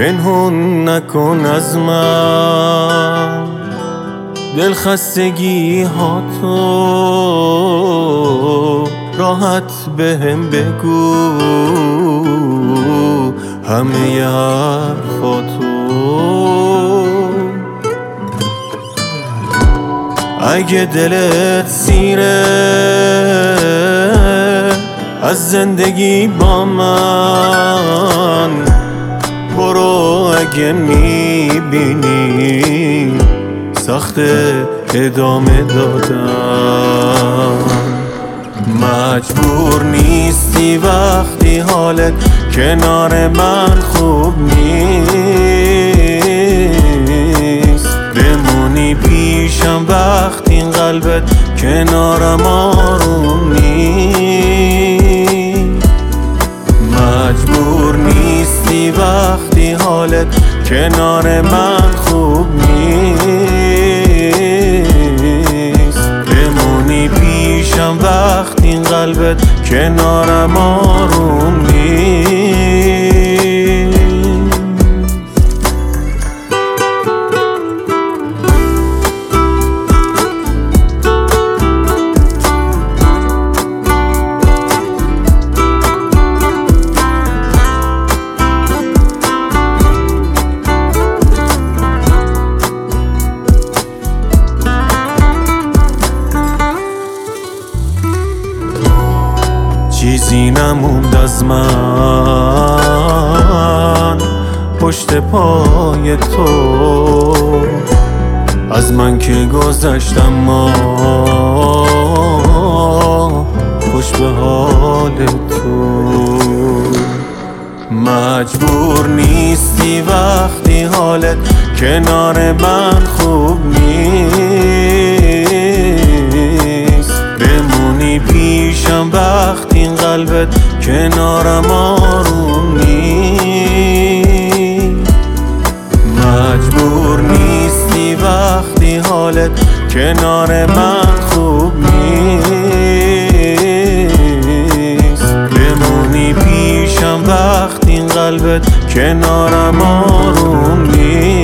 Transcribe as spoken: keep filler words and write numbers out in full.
پنهون نکن از من دل خستگی ها تو، راحت بهم بگو همه حرفاتو. اگه دلت سیره از زندگی با من برو، اگه میبینی سخت ادامه دادن. مجبور نیستی وقتی حالت کنار من خوب نیست بمونی پیشم وقتی این قلبت کنارم آروم نیست. مجبور نیستی وقتی حالت کنار من خوب نیست بمونی پیشم وقتی این قلبت کنارم آروم نیست. چیزی نموند از من پشت پای تو، از من که گذشتم ما خوش به حال تو. مجبور نیستی وقتی حالت کنار من خوب نیست بمونی پیشم وقتی این قلبت کنارم آروم نیست. مجبور نیستی وقتی حالت کنار من خوب نیست بمونی پیشم وقتی این قلبت کنارم آروم نیست.